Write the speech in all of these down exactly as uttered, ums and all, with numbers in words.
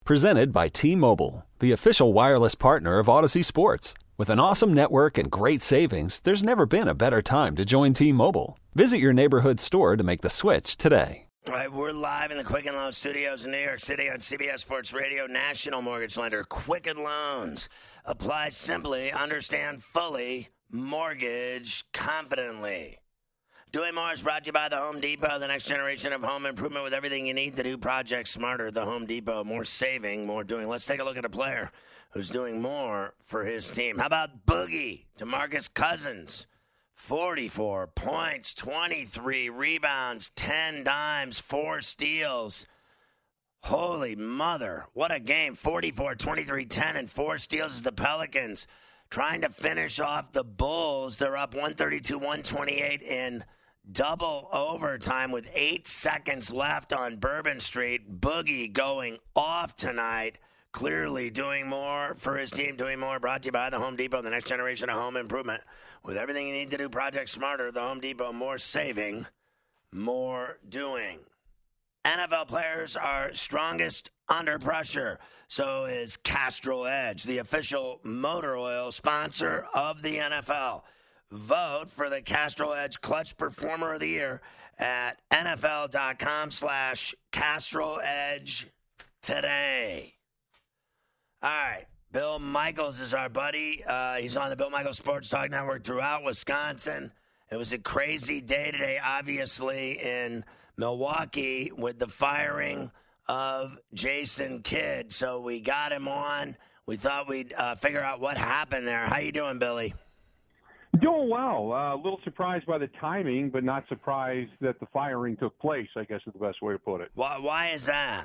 Presented by T-Mobile, the official wireless partner of Odyssey Sports. With an awesome network and great savings, there's never been a better time to join T-Mobile. Visit your neighborhood store to make the switch today. All right, we're live in the Quicken Loans studios in New York City on C B S Sports Radio. National mortgage lender Quicken Loans. Apply simply, understand fully, mortgage confidently. Doing More is brought to you by the Home Depot, the next generation of home improvement with everything you need to do projects smarter. The Home Depot, more saving, more doing. Let's take a look at a player who's doing more for his team. How about Boogie, DeMarcus Cousins? forty-four points, twenty-three rebounds, ten dimes, four steals. Holy mother, what a game. forty-four, twenty-three, ten, and four steals as the Pelicans trying to finish off the Bulls. They're up one thirty-two, one twenty-eight in double overtime with eight seconds left on Bourbon Street. Boogie going off tonight. Clearly doing more for his team, doing more. Brought to you by the Home Depot, the next generation of home improvement. With everything you need to do projects smarter, the Home Depot, more saving, more doing. N F L players are strongest under pressure. So is Castrol Edge, the official motor oil sponsor of the N F L. Vote for the Castrol Edge Clutch Performer of the Year at nfl.com slash Castrol Edge today. All right, Bill Michaels is our buddy. Uh, he's on the Bill Michaels Sports Talk Network throughout Wisconsin. It was a crazy day today, obviously, in Milwaukee with the firing of Jason Kidd. So we got him on. We thought we'd uh, figure out what happened there. How you doing, Billy? Doing well. Uh, a little surprised by the timing, but not surprised that the firing took place, I guess is the best way to put it. Why, why is that?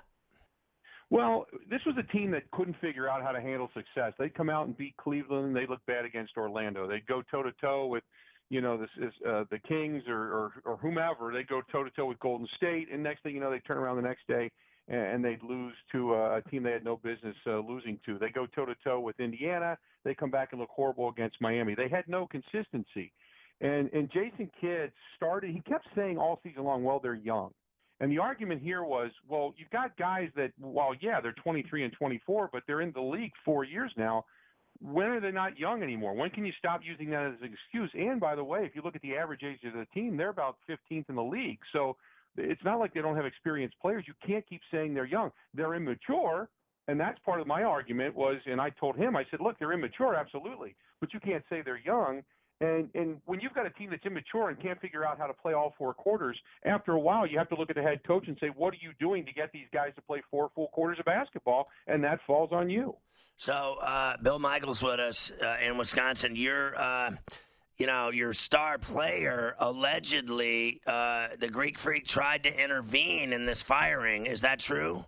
Well, this was a team that couldn't figure out how to handle success. They'd come out and beat Cleveland. They'd look bad against Orlando. They'd go toe-to-toe with, you know, this is, uh, the Kings or, or, or whomever. They'd go toe-to-toe with Golden State, and next thing you know, they'd turn around the next day and they'd lose to a team they had no business uh, losing to. They go toe-to-toe with Indiana. They come back and look horrible against Miami. They had no consistency. And, and Jason Kidd started – he kept saying all season long, well, they're young. And the argument here was, well, you've got guys that, well, yeah, they're twenty-three and twenty-four, but they're in the league four years now. When are they not young anymore? When can you stop using that as an excuse? And, by the way, if you look at the average age of the team, they're about fifteenth in the league. So it's not like they don't have experienced players. You can't keep saying they're young. They're immature, and that's part of my argument was, and I told him, I said, look, they're immature, absolutely, but you can't say they're young. And and when you've got a team that's immature and can't figure out how to play all four quarters, after a while you have to look at the head coach and say, what are you doing to get these guys to play four full quarters of basketball? And that falls on you. So uh, Bill Michaels with us uh, in Wisconsin. You're, uh, you know, your star player, allegedly, uh, the Greek Freak tried to intervene in this firing. Is that true?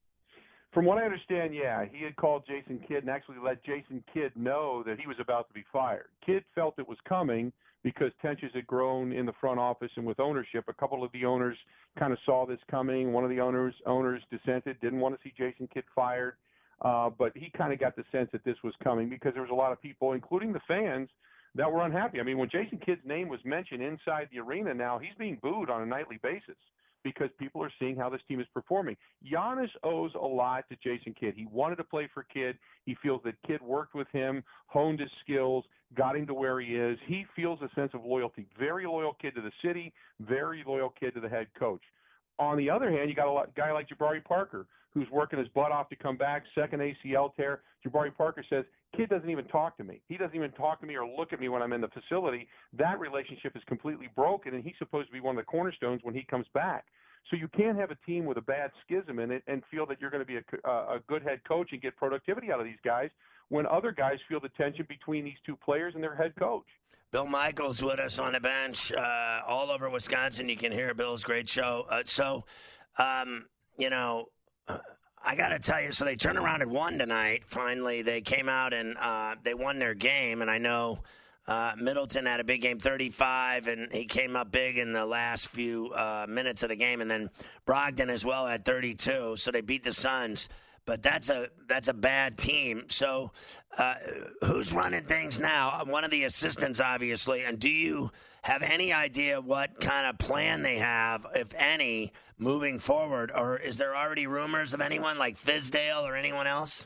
From what I understand, yeah, he had called Jason Kidd and actually let Jason Kidd know that he was about to be fired. Kidd felt it was coming because tensions had grown in the front office and with ownership. A couple of the owners kind of saw this coming. One of the owners owners dissented, didn't want to see Jason Kidd fired, uh, but he kind of got the sense that this was coming because there was a lot of people, including the fans, that were unhappy. I mean, when Jason Kidd's name was mentioned inside the arena now, he's being booed on a nightly basis, because people are seeing how this team is performing. Giannis owes a lot to Jason Kidd. He wanted to play for Kidd. He feels that Kidd worked with him, honed his skills, got him to where he is. He feels a sense of loyalty. Very loyal kid to the city, very loyal kid to the head coach. On the other hand, you got a guy like Jabari Parker, who's working his butt off to come back, second A C L tear. Jabari Parker says, Kidd doesn't even talk to me. He doesn't even talk to me or look at me when I'm in the facility. That relationship is completely broken, and he's supposed to be one of the cornerstones when he comes back. So you can't have a team with a bad schism in it and feel that you're going to be a, a good head coach and get productivity out of these guys when other guys feel the tension between these two players and their head coach. Bill Michaels with us on the bench uh, all over Wisconsin. You can hear Bill's great show. Uh, so, um, you know, uh, I got to tell you, so they turned around and won tonight. Finally, they came out and uh, they won their game. And I know uh, Middleton had a big game, thirty-five, and he came up big in the last few uh, minutes of the game. And then Brogdon as well had thirty-two, so they beat the Suns. but that's a that's a bad team. So uh, who's running things now? One of the assistants, obviously. And do you have any idea what kind of plan they have, if any, moving forward? Or is there already rumors of anyone like Fizdale or anyone else?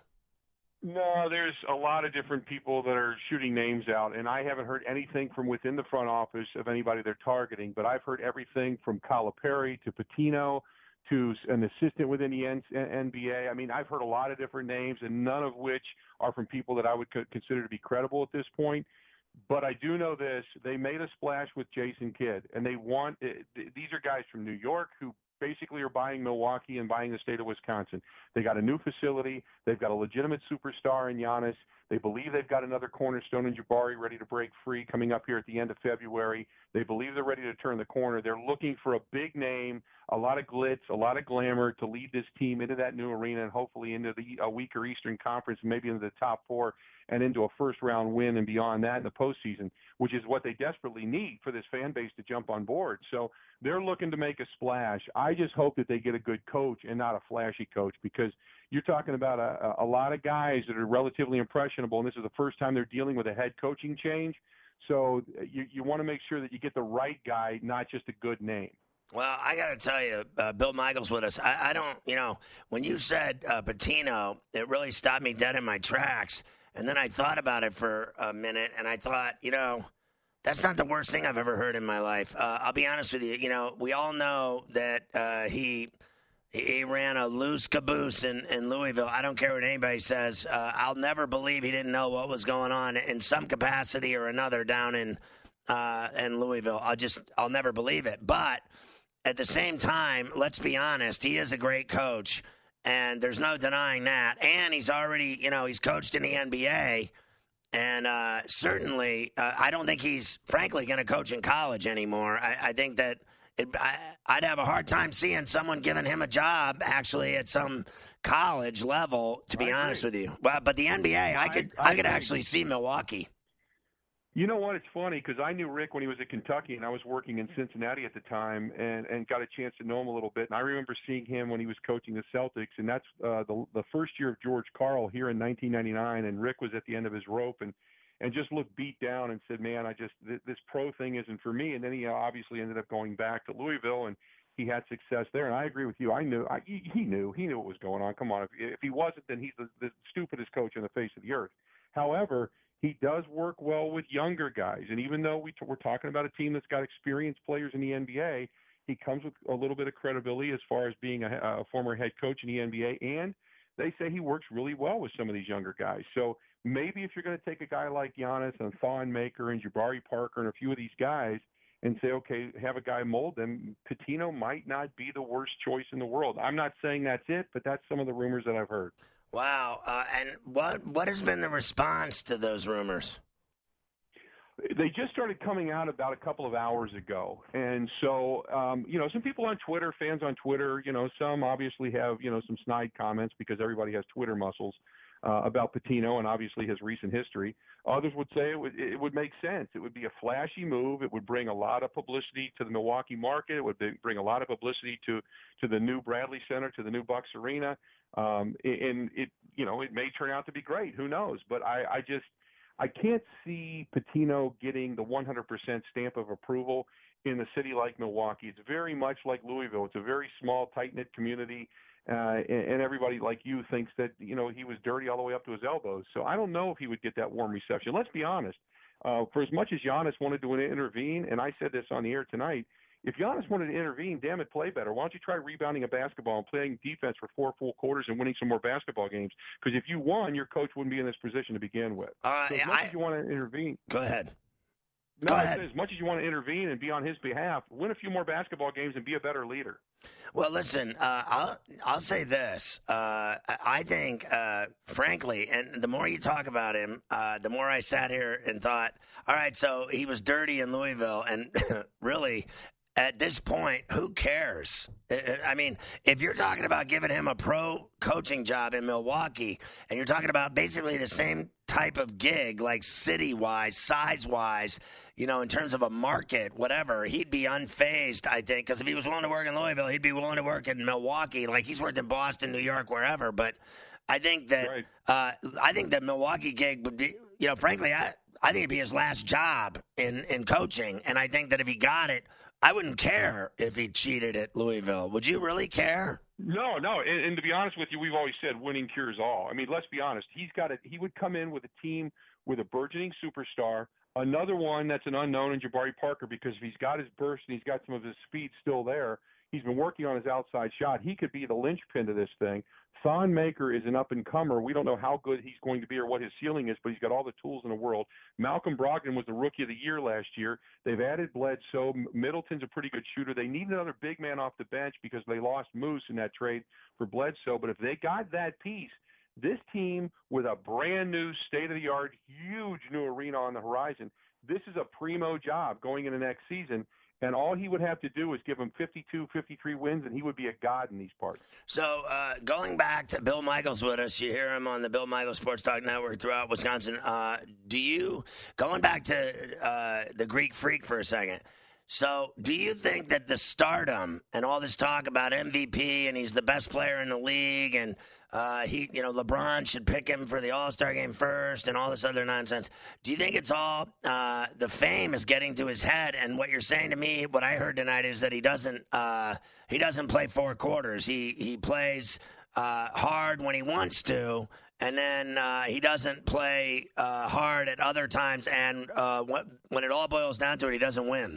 No, there's a lot of different people that are shooting names out, and I haven't heard anything from within the front office of anybody they're targeting, but I've heard everything from Calipari to Patino to an assistant within the N B A. I mean, I've heard a lot of different names, and none of which are from people that I would consider to be credible at this point. But I do know this. They made a splash with Jason Kidd, and they want – these are guys from New York who basically are buying Milwaukee and buying the state of Wisconsin. They got a new facility. They've got a legitimate superstar in Giannis. They believe they've got another cornerstone in Jabari ready to break free coming up here at the end of February. They believe they're ready to turn the corner. They're looking for a big name, a lot of glitz, a lot of glamour to lead this team into that new arena and hopefully into the a weaker Eastern Conference, maybe into the top four and into a first-round win and beyond that in the postseason, which is what they desperately need for this fan base to jump on board. So they're looking to make a splash. I just hope that they get a good coach and not a flashy coach, because you're talking about a, a lot of guys that are relatively impressionable, and this is the first time they're dealing with a head coaching change. So you, you want to make sure that you get the right guy, not just a good name. Well, I got to tell you, uh, Bill Michaels with us. I, I don't, you know, when you said uh, Patino, it really stopped me dead in my tracks. And then I thought about it for a minute, and I thought, you know, that's not the worst thing I've ever heard in my life. Uh, I'll be honest with you. You know, we all know that uh, he he ran a loose caboose in, in Louisville. I don't care what anybody says. Uh, I'll never believe he didn't know what was going on in some capacity or another down in uh, in Louisville. I'll just I'll never believe it. But at the same time, let's be honest. He is a great coach. And there's no denying that. And he's already, you know, he's coached in the N B A. And uh, certainly, uh, I don't think he's, frankly, going to coach in college anymore. I, I think that it, I, I'd have a hard time seeing someone giving him a job, actually, at some college level, to be I honest agree. with you. Well, but the N B A, I, I could I, I could agree. actually see Milwaukee. You know what? It's funny because I knew Rick when he was at Kentucky, and I was working in Cincinnati at the time, and, and got a chance to know him a little bit. And I remember seeing him when he was coaching the Celtics, and that's uh, the the first year of George Karl here in nineteen ninety-nine. And Rick was at the end of his rope, and and just looked beat down and said, "Man, I just th- this pro thing isn't for me." And then he obviously ended up going back to Louisville, and he had success there. And I agree with you. I knew I, he, he knew he knew what was going on. Come on, if, if he wasn't, then he's the, the stupidest coach on the face of the earth. However, he does work well with younger guys. And even though we t- we're talking about a team that's got experienced players in the N B A, he comes with a little bit of credibility as far as being a, a former head coach in the N B A. And they say he works really well with some of these younger guys. So maybe if you're going to take a guy like Giannis and Thon Maker and Jabari Parker and a few of these guys and say, okay, have a guy mold them, Patino might not be the worst choice in the world. I'm not saying that's it, but that's some of the rumors that I've heard. Wow. Uh, and what what has been the response to those rumors? They just started coming out about a couple of hours ago. And so, um, you know, some people on Twitter, fans on Twitter, you know, some obviously have, you know, some snide comments because everybody has Twitter muscles uh, about Patino and obviously his recent history. Others would say it would, it would make sense. It would be a flashy move. It would bring a lot of publicity to the Milwaukee market. It would be, bring a lot of publicity to, to the new Bradley Center, to the new Bucks Arena. Um, and it, you know, it may turn out to be great. Who knows? But I, I just, I can't see Patino getting the one hundred percent stamp of approval in a city like Milwaukee. It's very much like Louisville. It's a very small, tight-knit community, uh, and, and everybody like you thinks that, you know, he was dirty all the way up to his elbows. So I don't know if he would get that warm reception. Let's be honest. Uh, for as much as Giannis wanted to intervene, and I said this on the air tonight, if Giannis wanted to intervene, damn it, play better. Why don't you try rebounding a basketball and playing defense for four full quarters and winning some more basketball games? Because if you won, your coach wouldn't be in this position to begin with. Uh, so as much I, as you want to intervene. Go ahead. No, Go ahead. as much as you want to intervene and be on his behalf, win a few more basketball games and be a better leader. Well, listen, uh, I'll I'll say this. Uh, I think, uh, frankly, and the more you talk about him, uh, the more I sat here and thought, all right, so he was dirty in Louisville, and really, at this point, who cares? I mean, if you're talking about giving him a pro coaching job in Milwaukee, and you're talking about basically the same type of gig, like city-wise, size-wise, you know, in terms of a market, whatever, he'd be unfazed, I think, because if he was willing to work in Louisville, he'd be willing to work in Milwaukee. Like, he's worked in Boston, New York, wherever. But I think that right. uh, I think that Milwaukee gig would be, you know, frankly, I, I think it'd be his last job in, in coaching. And I think that if he got it, I wouldn't care if he cheated at Louisville. Would you really care? No, no. And, and to be honest with you, we've always said winning cures all. I mean, let's be honest. He's got a, he would come in with a team with a burgeoning superstar, another one that's an unknown in Jabari Parker, because if he's got his burst and he's got some of his speed still there, he's been working on his outside shot. He could be the linchpin to this thing. Thon Maker is an up-and-comer. We don't know how good he's going to be or what his ceiling is, but he's got all the tools in the world. Malcolm Brogdon was the Rookie of the Year last year. They've added Bledsoe. Middleton's a pretty good shooter. They need another big man off the bench because they lost Moose in that trade for Bledsoe. But if they got that piece, this team with a brand-new, state-of-the-art, huge new arena on the horizon, this is a primo job going into next season. And all he would have to do is give him fifty-two, fifty-three wins, and he would be a god in these parts. So uh, going back to Bill Michaels with us, you hear him on the Bill Michaels Sports Talk Network throughout Wisconsin. Uh, do you, going back to uh, the Greek Freak for a second, so do you think that the stardom and all this talk about M V P and he's the best player in the league and uh, he, you know, LeBron should pick him for the All-Star game first and all this other nonsense, do you think it's all uh, the fame is getting to his head? And what you're saying to me, what I heard tonight is that he doesn't uh, he doesn't play four quarters. He he plays uh, hard when he wants to. And then uh, he doesn't play uh, hard at other times. And uh, when, when it all boils down to it, he doesn't win.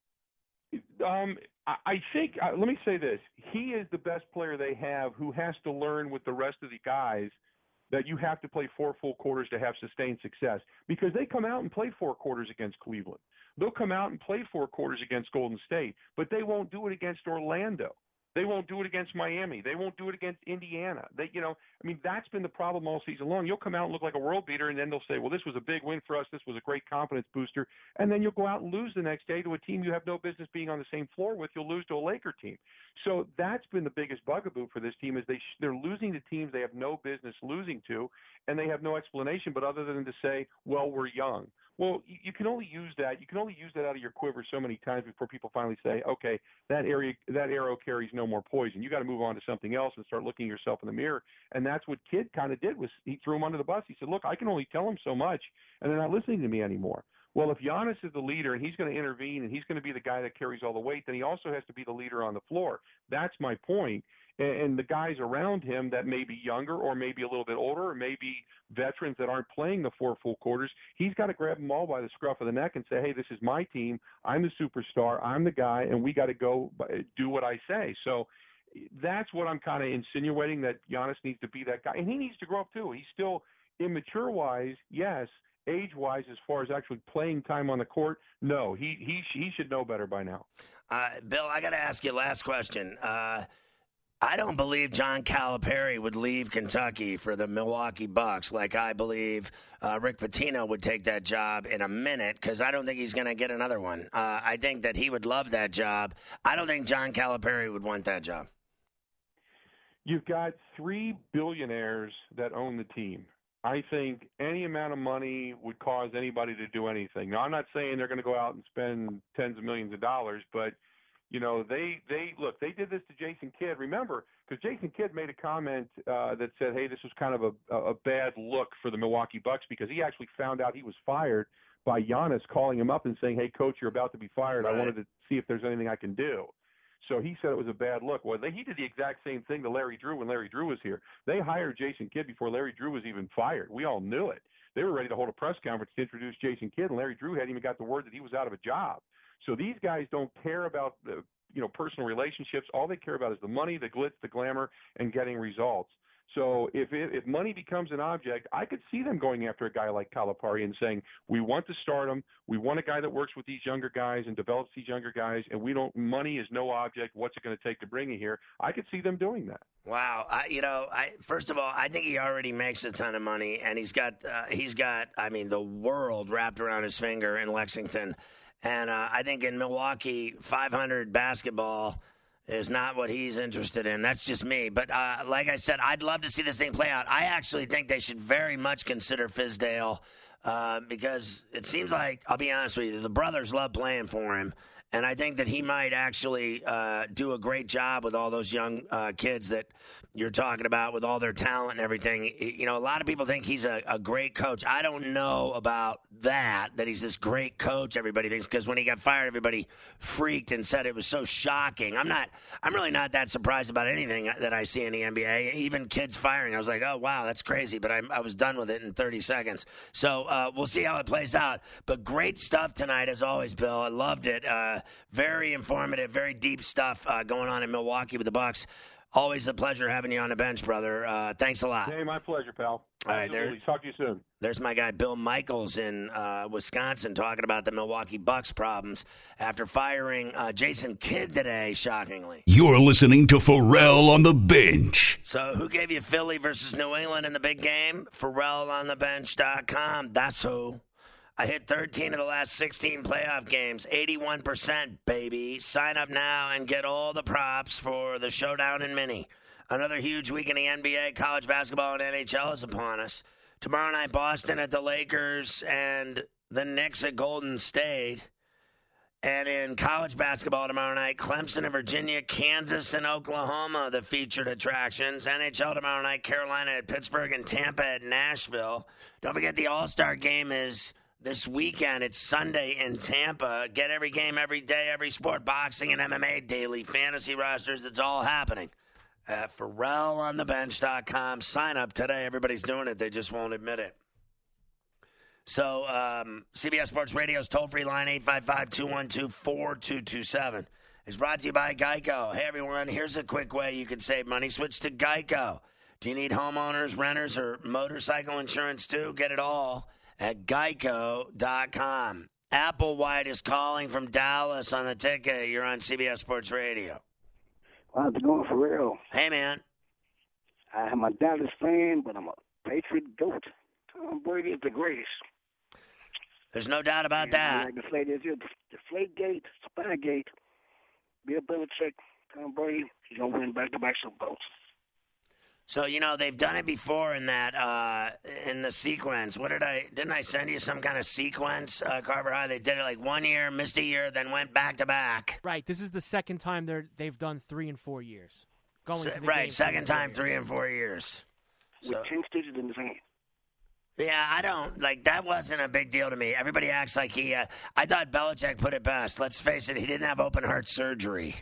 Um, I think, uh, let me say this. He is the best player they have who has to learn with the rest of the guys that you have to play four full quarters to have sustained success, because they come out and play four quarters against Cleveland. They'll come out and play four quarters against Golden State, but they won't do it against Orlando. They won't do it against Miami. They won't do it against Indiana. They, you know, I mean, that's been the problem all season long. You'll come out and look like a world beater, and then they'll say, well, this was a big win for us. This was a great confidence booster. And then you'll go out and lose the next day to a team you have no business being on the same floor with. You'll lose to a Laker team. So that's been the biggest bugaboo for this team is they sh- they're losing to teams they have no business losing to, and they have no explanation but other than to say, well, we're young. Well, you, you can only use that. You can only use that out of your quiver so many times before people finally say, okay, that area, that arrow carries no more poison. You got to move on to something else and start looking yourself in the mirror. And that's what Kidd kind of did was he threw him under the bus. He said, look, I can only tell them so much, and they're not listening to me anymore. Well, if Giannis is the leader and he's going to intervene and he's going to be the guy that carries all the weight, then he also has to be the leader on the floor. That's my point. And the guys around him that may be younger or maybe a little bit older or maybe veterans that aren't playing the four full quarters, he's got to grab them all by the scruff of the neck and say, hey, this is my team. I'm the superstar. I'm the guy, and we got to go do what I say. So that's what I'm kind of insinuating, that Giannis needs to be that guy. And he needs to grow up too. He's still immature-wise, yes. Age-wise, as far as actually playing time on the court, no. He he, he should know better by now. Uh, Bill, I got to ask you last question. Uh I don't believe John Calipari would leave Kentucky for the Milwaukee Bucks like I believe uh, Rick Pitino would take that job in a minute, because I don't think he's going to get another one. Uh, I think that he would love that job. I don't think John Calipari would want that job. You've got three billionaires that own the team. I think any amount of money would cause anybody to do anything. Now, I'm not saying they're going to go out and spend tens of millions of dollars, but you know, they, they look, they did this to Jason Kidd. Remember, because Jason Kidd made a comment uh, that said, hey, this was kind of a, a bad look for the Milwaukee Bucks, because he actually found out he was fired by Giannis calling him up and saying, hey, coach, you're about to be fired. Right. I wanted to see if there's anything I can do. So he said it was a bad look. Well, they, he did the exact same thing to Larry Drew when Larry Drew was here. They hired Jason Kidd before Larry Drew was even fired. We all knew it. They were ready to hold a press conference to introduce Jason Kidd, and Larry Drew hadn't even got the word that he was out of a job. So these guys don't care about the, you know, personal relationships. All they care about is the money, the glitz, the glamour, and getting results. So if it, if money becomes an object, I could see them going after a guy like Calipari and saying, we want to start him. We want a guy that works with these younger guys and develops these younger guys, and we don't. Money is no object. What's it going to take to bring you here? I could see them doing that. Wow, I, you know, I first of all, I think he already makes a ton of money, and he's got uh, he's got, I mean, the world wrapped around his finger in Lexington. And uh, I think in Milwaukee, five hundred basketball is not what he's interested in. That's just me. But uh, like I said, I'd love to see this thing play out. I actually think they should very much consider Fizdale uh, because it seems like, I'll be honest with you, the brothers love playing for him. And I think that he might actually uh, do a great job with all those young uh, kids that you're talking about with all their talent and everything. You know, a lot of people think he's a, a great coach. I don't know about that, that he's this great coach, everybody thinks, because when he got fired, everybody freaked and said it was so shocking. I'm not, I'm really not that surprised about anything that I see in the N B A. Even kids firing, I was like, oh, wow, that's crazy. But I, I was done with it in thirty seconds. So uh, we'll see how it plays out. But great stuff tonight, as always, Bill. I loved it. Uh, very informative, very deep stuff uh, going on in Milwaukee with the Bucks. Always a pleasure having you on the bench, brother. Uh, thanks a lot. Hey, my pleasure, pal. All right, there, talk to you soon. There's my guy Bill Michaels in uh, Wisconsin talking about the Milwaukee Bucks problems after firing uh, Jason Kidd today, shockingly. You're listening to Pharrell on the Bench. So who gave you Philly versus New England in the big game? Pharrell on the bench dot com. That's who. I hit thirteen of the last sixteen playoff games, eighty-one percent, baby. Sign up now and get all the props for the Showdown in Mini. Another huge week in the N B A, college basketball, and N H L is upon us. Tomorrow night, Boston at the Lakers and the Knicks at Golden State. And in college basketball tomorrow night, Clemson and Virginia, Kansas and Oklahoma, the featured attractions. N H L tomorrow night, Carolina at Pittsburgh and Tampa at Nashville. Don't forget the All-Star game is this weekend. It's Sunday in Tampa. Get every game, every day, every sport, boxing and M M A, daily fantasy rosters. It's all happening at Pharrell on the bench dot com. Sign up today. Everybody's doing it. They just won't admit it. So um, C B S Sports Radio's toll-free line, eight five five, two one two, four two two seven, is brought to you by Geico. Hey, everyone, here's a quick way you can save money. Switch to Geico. Do you need homeowners, renters, or motorcycle insurance too? Get it all at geico dot com. Applewhite is calling from Dallas on the ticket. You're on C B S Sports Radio. How's it going, for real? Hey, man. I'm a Dallas fan, but I'm a Patriot goat. Tom Brady is the greatest. There's no doubt about and that. Like the Flay, the Flagate, Spygate, Bill Belichick, Tom Brady, he's going to win back-to-back Super Bowls. So, you know, they've done it before in that, uh, in the sequence. What did I, didn't I send you some kind of sequence, uh, Carver High? They did it like one year, missed a year, then went back to back. Right. This is the second time they're, they've done three and four years. Going so, to the right, game second time, years. three and four years. With So, ten stitches in his hand. yeah, I don't, like, that wasn't a big deal to me. Everybody acts like he, uh, I thought Belichick put it best. Let's face it, he didn't have open heart surgery.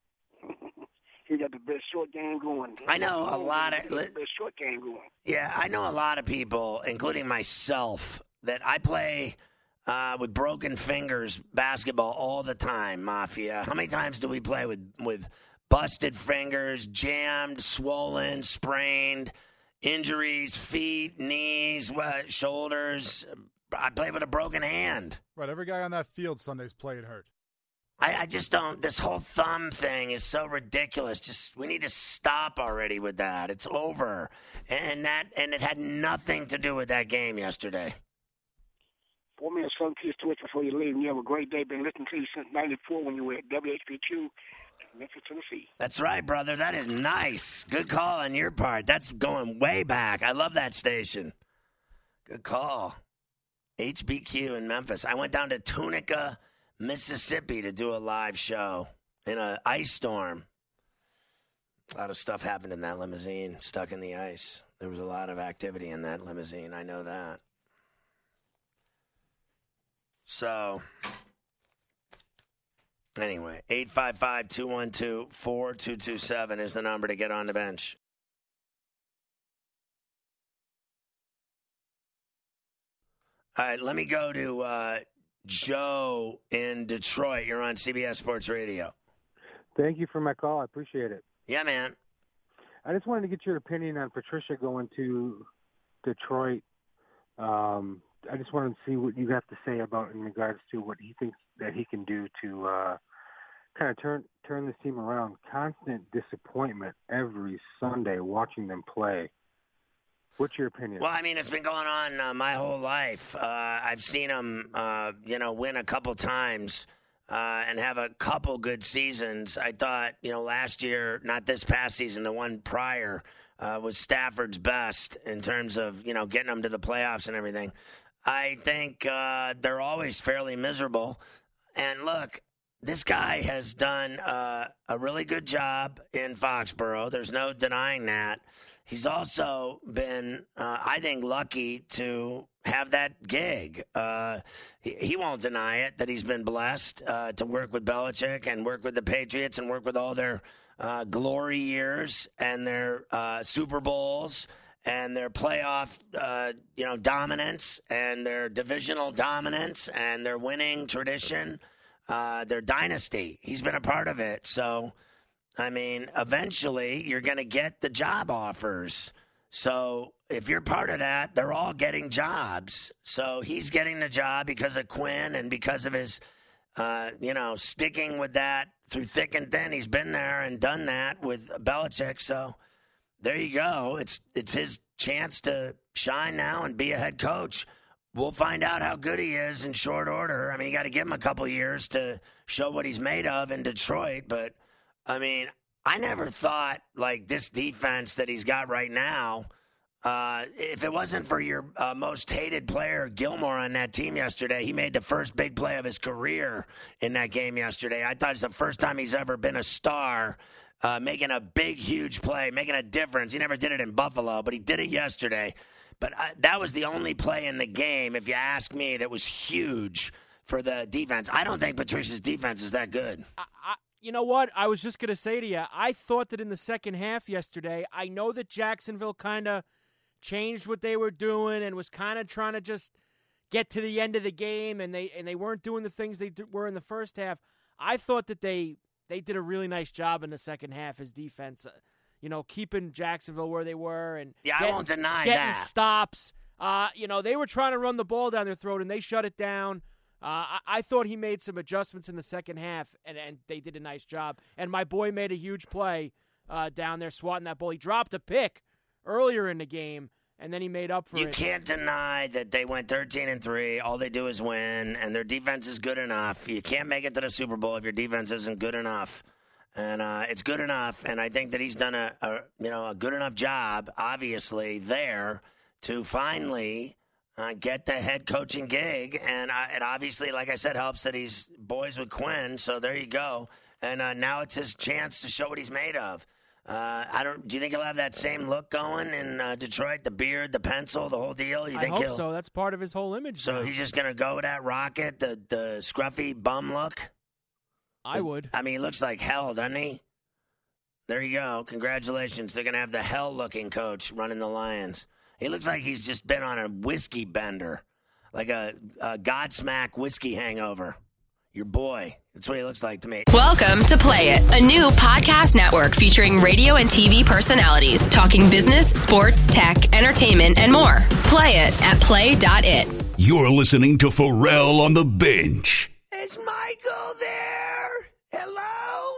He got the best short game going. I know a lot of He got the best short game going. Yeah, I know a lot of people, including myself, that I play uh, with broken fingers basketball all the time, Mafia. How many times do we play with, with busted fingers, jammed, swollen, sprained, injuries, feet, knees, what, shoulders? I play with a broken hand. Right, every guy on that field Sunday's played hurt. I, I just don't. This whole thumb thing is so ridiculous. Just we need to stop already with that. It's over, and that and it had nothing to do with that game yesterday. Four minutes, some kids to it before you leave. You have a great day. Been listening to you since ninety-four when you were at W H B Q, Memphis, Tennessee. That's right, brother. That is nice. Good call on your part. That's going way back. I love that station. Good call. H B Q in Memphis. I went down to Tunica, Mississippi to do a live show in an ice storm. A lot of stuff happened in that limousine, stuck in the ice. There was a lot of activity in that limousine. I know that. So, anyway, eight five five, two one two, four two two seven is the number to get on the bench. All right, let me go to uh, Joe in Detroit. You're on C B S Sports Radio. Thank you for my call. I appreciate it. Yeah, man. I just wanted to get your opinion on Patricia going to Detroit. Um, I just wanted to see what you have to say about in regards to what he thinks that he can do to uh, kind of turn turn this team around. Constant disappointment every Sunday watching them play. What's your opinion? Well, I mean, it's been going on uh, my whole life. Uh, I've seen them, uh, you know, win a couple times uh, and have a couple good seasons. I thought, you know, last year, not this past season, the one prior, uh, was Stafford's best in terms of, you know, getting them to the playoffs and everything. I think uh, they're always fairly miserable. And look, this guy has done uh, a really good job in Foxborough. There's no denying that. He's also been, uh, I think, lucky to have that gig. Uh, he, he won't deny it, that he's been blessed uh, to work with Belichick and work with the Patriots and work with all their uh, glory years and their uh, Super Bowls and their playoff, uh, you know, dominance and their divisional dominance and their winning tradition, uh, their dynasty. He's been a part of it. So, I mean, eventually you're going to get the job offers. So if you're part of that, they're all getting jobs. So he's getting the job because of Quinn and because of his, uh, you know, sticking with that through thick and thin. He's been there and done that with Belichick. So there you go. It's it's his chance to shine now and be a head coach. We'll find out how good he is in short order. I mean, you got to give him a couple years to show what he's made of in Detroit. But, I mean, I never thought, like, this defense that he's got right now, uh, if it wasn't for your uh, most hated player, Gilmore, on that team yesterday, he made the first big play of his career in that game yesterday. I thought it's the first time he's ever been a star, uh, making a big, huge play, making a difference. He never did it in Buffalo, but he did it yesterday. But I, that was the only play in the game, if you ask me, that was huge for the defense. I don't think Patricia's defense is that good. I, I, you know what? I was just going to say to you, I thought that in the second half yesterday, I know that Jacksonville kind of changed what they were doing and was kind of trying to just get to the end of the game, and they and they weren't doing the things they do, were in the first half. I thought that they they did a really nice job in the second half as defense. Uh, You know, keeping Jacksonville where they were and yeah, getting, I won't deny getting that. stops. Uh, you know, they were trying to run the ball down their throat, and they shut it down. Uh, I, I thought he made some adjustments in the second half, and, and they did a nice job. And my boy made a huge play uh, down there swatting that ball. He dropped a pick earlier in the game, and then he made up for you it. You can't deny that they went thirteen and three. All they do is win, and their defense is good enough. You can't make it to the Super Bowl if your defense isn't good enough. And uh, it's good enough, and I think that he's done a, a you know a good enough job, obviously, there to finally uh, get the head coaching gig. And uh, it obviously, like I said, helps that he's boys with Quinn. So there you go. And uh, now it's his chance to show what he's made of. Uh, I don't. Do you think he'll have that same look going in uh, Detroit? The beard, the pencil, the whole deal. You I think hope he'll, so. That's part of his whole image. So now. he's just gonna go with that rocket, the the scruffy bum look. I would. I mean, he looks like hell, doesn't he? There you go. Congratulations. They're going to have the hell-looking coach running the Lions. He looks like he's just been on a whiskey bender, like a, a Godsmack whiskey hangover. Your boy. That's what he looks like to me. Welcome to Play It, a new podcast network featuring radio and T V personalities talking business, sports, tech, entertainment, and more. Play it at play dot it. You're listening to Pharrell on the Bench. Is Michael there? Hello?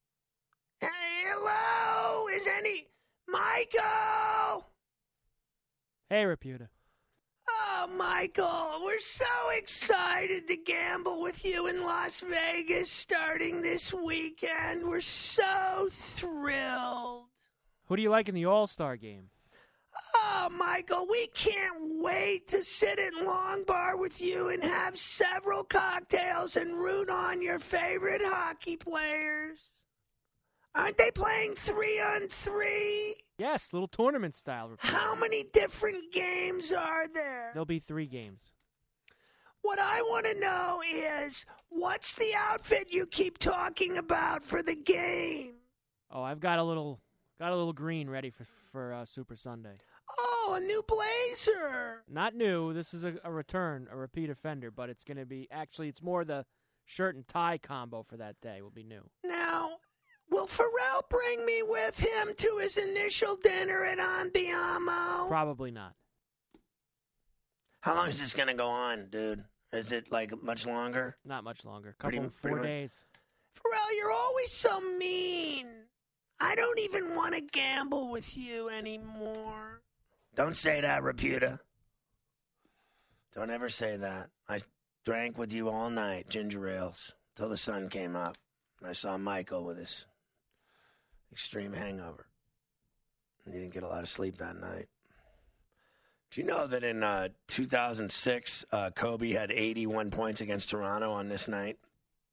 Hello? Is any... Michael? Hey, Reputa. Oh, Michael, we're so excited to gamble with you in Las Vegas starting this weekend. We're so thrilled. Who do you like in the All-Star game? Oh, Michael, we can't wait to sit at Long Bar with you and have several cocktails and root on your favorite hockey players. Aren't they playing three on three? Yes, little tournament style. Reputa. How many different games are there? There'll be three games. What I want to know is, what's the outfit you keep talking about for the game? Oh, I've got a little, got a little green ready for for uh, Super Sunday. Oh, a new blazer. Not new. This is a, a return, a repeat offender, but it's going to be, actually, it's more the shirt and tie combo for that day will be new. Now, will Pharrell bring me with him to his initial dinner at Andiamo? Probably not. How long is this going to go on, dude? Is it, like, much longer? Not much longer. Pretty- Couple, pretty four much. days. Pharrell, you're always so mean. I don't even want to gamble with you anymore. Don't say that, Reputa. Don't ever say that. I drank with you all night, ginger ales, till the sun came up. And I saw Michael with his extreme hangover. And he didn't get a lot of sleep that night. Do you know that in uh, two thousand six, uh, Kobe had eighty-one points against Toronto on this night?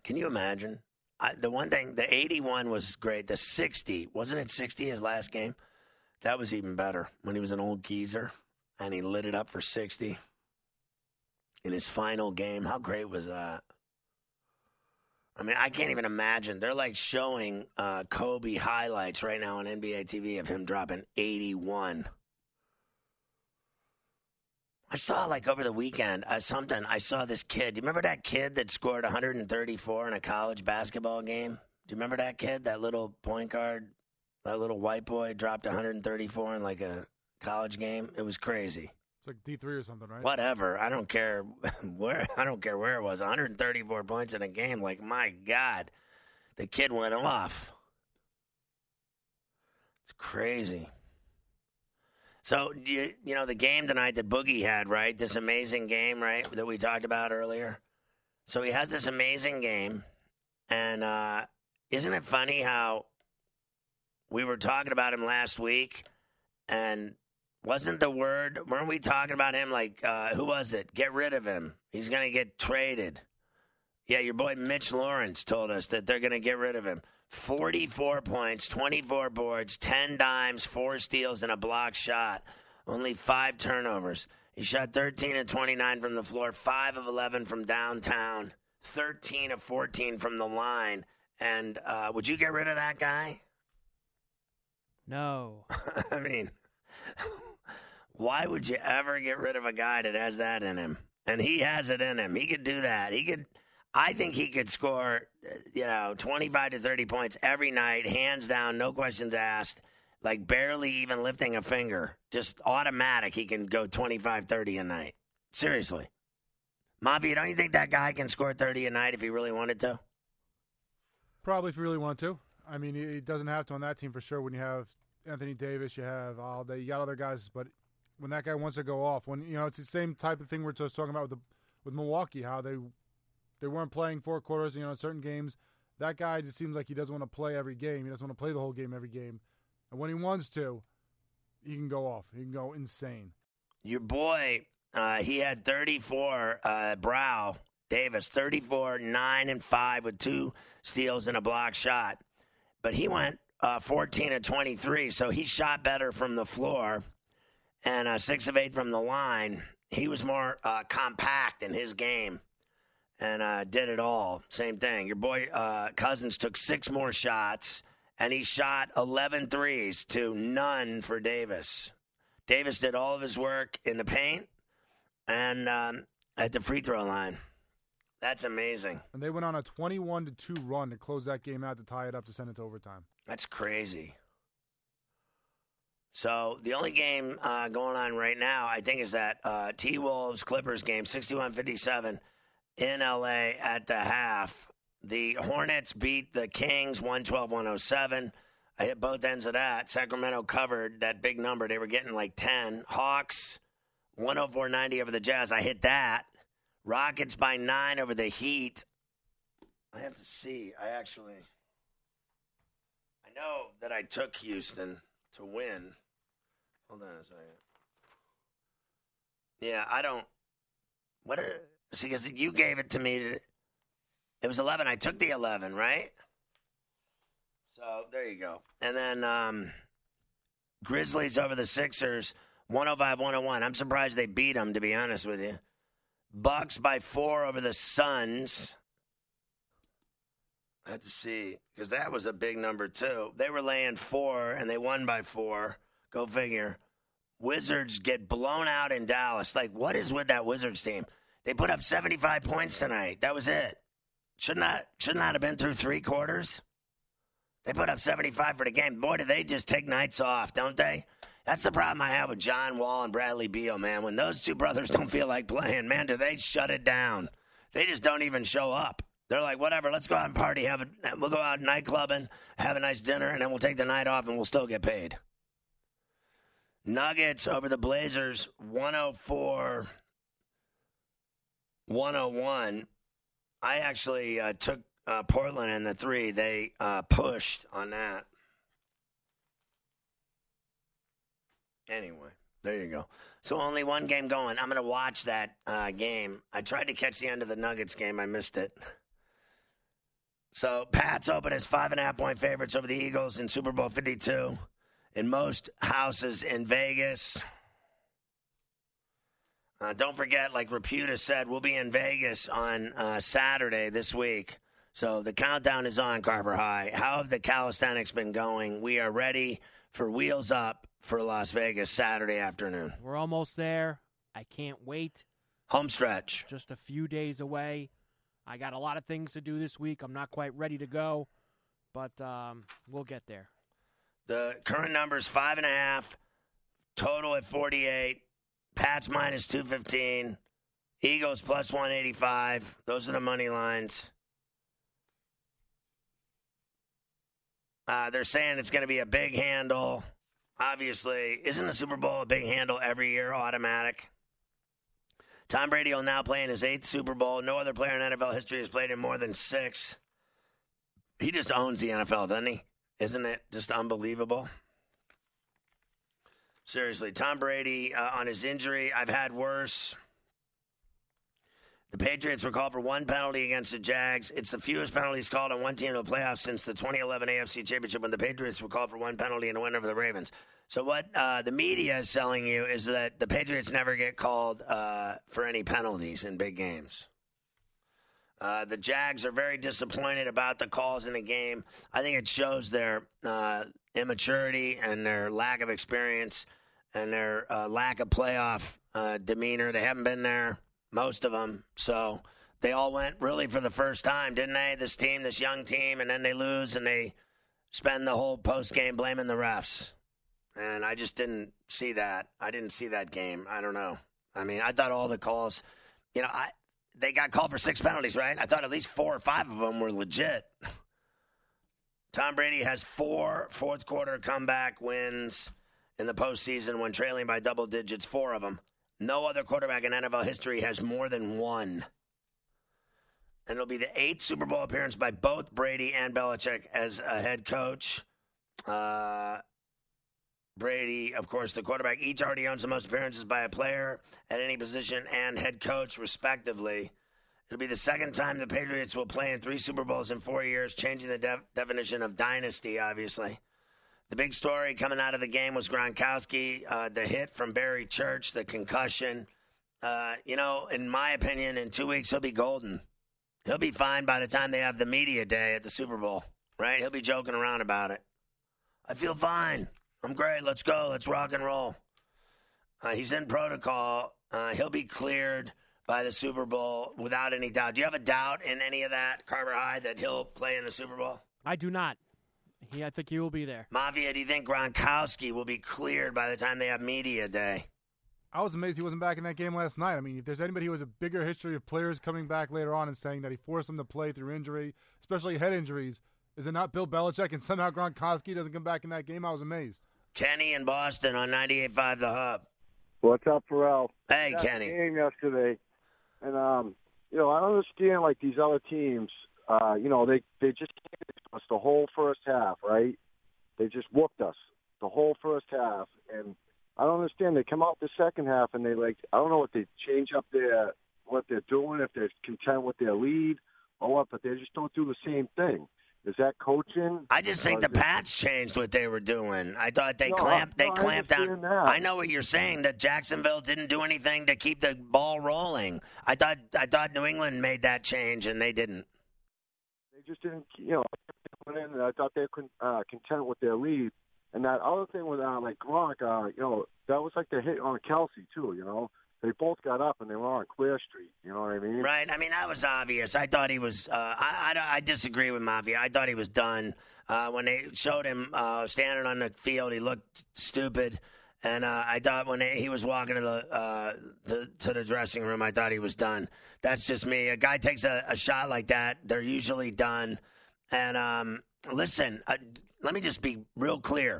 Can you imagine? I, the one thing, the eighty-one was great. The sixty, wasn't it sixty his last game? That was even better when he was an old geezer and he lit it up for sixty in his final game. How great was that? I mean, I can't even imagine. They're like showing uh, Kobe highlights right now on N B A T V of him dropping eighty-one. I saw, like, over the weekend, uh, something. I saw this kid. Do you remember that kid that scored one hundred thirty-four in a college basketball game? Do you remember that kid, that little point guard, that little white boy dropped one hundred thirty-four in, like, a college game? It was crazy. It's like D three or something, right? Whatever. I don't care where. I don't care where it was. one hundred thirty-four points in a game. Like, my God, the kid went off. It's crazy. So, you, you know, the game tonight that Boogie had, right? This amazing game, right, that we talked about earlier. So he has this amazing game. And uh, isn't it funny how we were talking about him last week? And wasn't the word, weren't we talking about him like, uh, who was it? Get rid of him. He's going to get traded. Yeah, your boy Mitch Lawrence told us that they're going to get rid of him. forty-four points, twenty-four boards, ten dimes, four steals, and a block shot. Only five turnovers. He shot thirteen of twenty-nine from the floor, five of eleven from downtown, thirteen of fourteen from the line. And uh, would you get rid of that guy? No. I mean, why would you ever get rid of a guy that has that in him? And he has it in him. He could do that. He could. I think he could score, you know, twenty-five to thirty points every night, hands down, no questions asked, like barely even lifting a finger. Just automatic, he can go twenty-five, thirty a night. Seriously. Mafia, don't you think that guy can score thirty a night if he really wanted to? Probably if you really want to. I mean, he doesn't have to on that team for sure. When you have Anthony Davis, you have Holiday, you got other guys. But when that guy wants to go off, when you know, it's the same type of thing we're just talking about with the, with Milwaukee, how they they weren't playing four quarters. You know, in certain games, that guy just seems like he doesn't want to play every game. He doesn't want to play the whole game every game. And when he wants to, he can go off. He can go insane. Your boy, uh, he had thirty-four. Uh, Brow Davis, thirty-four, nine and five with two steals and a block shot. But he went uh, fourteen of twenty-three, so he shot better from the floor, and uh, six of eight from the line. He was more uh, compact in his game and uh, did it all. Same thing. Your boy uh, Cousins took six more shots, and he shot eleven threes to none for Davis. Davis did all of his work in the paint and um, at the free throw line. That's amazing. And they went on a twenty-one to two run to close that game out to tie it up to send it to overtime. That's crazy. So the only game uh, going on right now, I think, is that uh, T-Wolves Clippers game, sixty-one fifty-seven in L A at the half. The Hornets beat the Kings one twelve one oh seven. I hit both ends of that. Sacramento covered that big number. They were getting like ten. Hawks one oh four ninety over the Jazz. I hit that. Rockets by nine over the Heat. I have to see. I actually, I know that I took Houston to win. Hold on a second. Yeah, I don't. What are, see, because you gave it to me. To, it was eleven. I took the eleven, right? So there you go. And then um, Grizzlies over the Sixers, one oh five one oh one. I'm surprised they beat them, to be honest with you. Bucks by four over the Suns. I have to see, because that was a big number, too. They were laying four, and they won by four. Go figure. Wizards get blown out in Dallas. Like, what is with that Wizards team? They put up seventy-five points tonight. That was it. Should not, should not have been through three quarters. They put up seventy-five for the game. Boy, do they just take nights off, don't they? That's the problem I have with John Wall and Bradley Beal, man. When those two brothers don't feel like playing, man, do they shut it down. They just don't even show up. They're like, whatever, let's go out and party. Have a, we'll go out nightclubbing, have a nice dinner, and then we'll take the night off and we'll still get paid. Nuggets over the Blazers, one oh four one oh one. I actually uh, took uh, Portland in the three. They uh, pushed on that. Anyway, there you go. So only one game going. I'm going to watch that uh, game. I tried to catch the end of the Nuggets game. I missed it. So Pats open as five and a half point favorites over the Eagles in Super Bowl fifty-two. In most houses in Vegas. Uh, don't forget, like Reputa said, we'll be in Vegas on uh, Saturday this week. So the countdown is on, Carver High. How have the calisthenics been going? We are ready for Wheels Up for Las Vegas Saturday afternoon. We're almost there. I can't wait. Home stretch. Just a few days away. I got a lot of things to do this week. I'm not quite ready to go, but um, we'll get there. The current number is five and a half. Total at forty-eight. Pats minus two fifteen. Eagles plus one eighty-five. Those are the money lines. Uh, they're saying it's going to be a big handle. Obviously, isn't the Super Bowl a big handle every year, automatic? Tom Brady will now play in his eighth Super Bowl. No other player in N F L history has played in more than six. He just owns the N F L, doesn't he? Isn't it just unbelievable? Seriously, Tom Brady uh, on his injury, I've had worse. The Patriots were called for one penalty against the Jags. It's the fewest penalties called on one team in the playoffs since the twenty eleven A F C Championship when the Patriots were called for one penalty in a win over the Ravens. So what uh, the media is telling you is that the Patriots never get called uh, for any penalties in big games. Uh, the Jags are very disappointed about the calls in the game. I think it shows their uh, immaturity and their lack of experience and their uh, lack of playoff uh, demeanor. They haven't been there, most of them. So they all went really for the first time, didn't they? This team, this young team, and then they lose and they spend the whole postgame blaming the refs. And I just didn't see that. I didn't see that game. I don't know. I mean, I thought all the calls, you know, I. They got called for six penalties, right? I thought at least four or five of them were legit. Tom Brady has four fourth-quarter comeback wins in the postseason when trailing by double digits, four of them. No other quarterback in N F L history has more than one. And it'll be the eighth Super Bowl appearance by both Brady and Belichick as a head coach. Uh, Brady, of course, the quarterback, each already owns the most appearances by a player at any position and head coach, respectively. It'll be the second time the Patriots will play in three Super Bowls in four years, changing the de- definition of dynasty, obviously. The big story coming out of the game was Gronkowski, uh, the hit from Barry Church, the concussion. Uh, you know, in my opinion, in two weeks, he'll be golden. He'll be fine by the time they have the media day at the Super Bowl, right? He'll be joking around about it. I feel fine. I'm great. Let's go. Let's rock and roll. Uh, he's in protocol. Uh, he'll be cleared by the Super Bowl without any doubt. Do you have a doubt in any of that, Carver High, that he'll play in the Super Bowl? I do not. He, I think he will be there. Mafia, do you think Gronkowski will be cleared by the time they have media day? I was amazed he wasn't back in that game last night. I mean, if there's anybody who has a bigger history of players coming back later on and saying that he forced them to play through injury, especially head injuries, is it not Bill Belichick? And somehow Gronkowski doesn't come back in that game? I was amazed. Kenny in Boston on ninety-eight point five The Hub. What's up, Pharrell? Hey, that Kenny. Game yesterday, and um, you know, I don't understand like these other teams. Uh, you know, they they just gave us the whole first half, right? They just whooped us the whole first half, and I don't understand. They come out the second half, and they like I don't know what they change up their what they're doing, if they're content with their lead or what, but they just don't do the same thing. Is that coaching? I just think the Pats changed what they were doing. I thought they no, clamped they no, clamped I down. That. I know what you're saying, that Jacksonville didn't do anything to keep the ball rolling. I thought I thought New England made that change and they didn't. They just didn't, you know, went in and I thought they were uh, content with their lead. And that other thing with uh, like Gronk, uh, you know, that was like the hit on Kelsey too, you know. They both got up and they were on Clear Street. You know what I mean? Right. I mean, that was obvious. I thought he was. Uh, I, I I disagree with Mafia. I thought he was done uh, when they showed him uh, standing on the field. He looked stupid, and uh, I thought when they, he was walking to the uh, to, to the dressing room, I thought he was done. That's just me. A guy takes a, a shot like that, they're usually done. And um, listen, uh, let me just be real clear.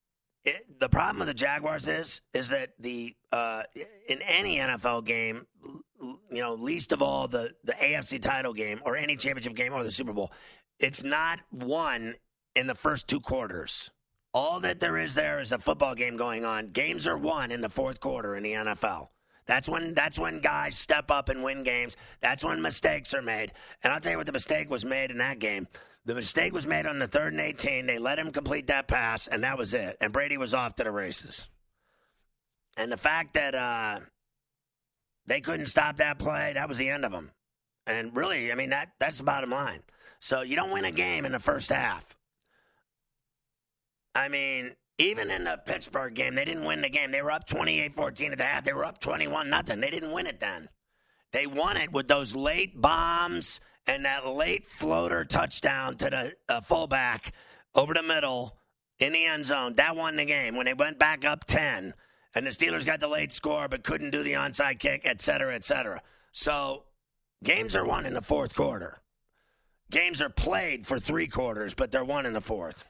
It, the problem with the Jaguars is is that the uh, in any N F L game, you know, least of all the, the A F C title game or any championship game or the Super Bowl, it's not won in the first two quarters. All that there is there is a football game going on. Games are won in the fourth quarter in the N F L. That's when that's when guys step up and win games. That's when mistakes are made. And I'll tell you what the mistake was made in that game. The mistake was made on the third and eighteen. They let him complete that pass, and that was it. And Brady was off to the races. And the fact that uh, they couldn't stop that play, that was the end of them. And really, I mean, that that's the bottom line. So you don't win a game in the first half. I mean, even in the Pittsburgh game, they didn't win the game. They were up twenty-eight fourteen at the half. They were up twenty-one nothing. They didn't win it then. They won it with those late bombs and that late floater touchdown to the uh, fullback over the middle in the end zone. That won the game when they went back up ten. And the Steelers got the late score but couldn't do the onside kick, et cetera, et cetera. So games are won in the fourth quarter. Games are played for three quarters, but they're won in the fourth.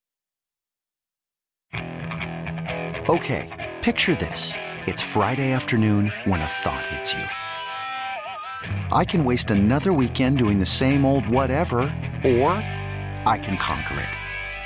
Okay, picture this. It's Friday afternoon when a thought hits you. I can waste another weekend doing the same old whatever, or I can conquer it.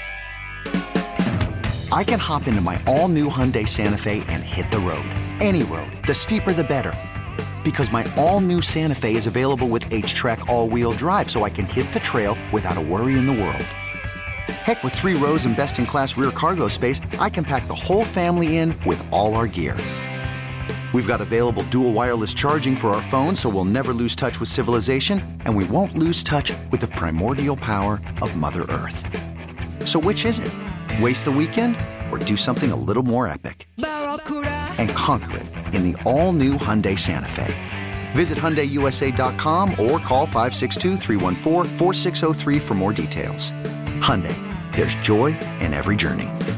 I can hop into my all-new Hyundai Santa Fe and hit the road. Any road. The steeper, the better. Because my all-new Santa Fe is available with H-Track all-wheel drive, so I can hit the trail without a worry in the world. Heck, with three rows and best-in-class rear cargo space, I can pack the whole family in with all our gear. We've got available dual wireless charging for our phones, so we'll never lose touch with civilization, and we won't lose touch with the primordial power of Mother Earth. So which is it? Waste the weekend or do something a little more epic? And conquer it in the all-new Hyundai Santa Fe. Visit Hyundai U S A dot com or call five six two, three one four, four six zero three for more details. Hyundai, there's joy in every journey.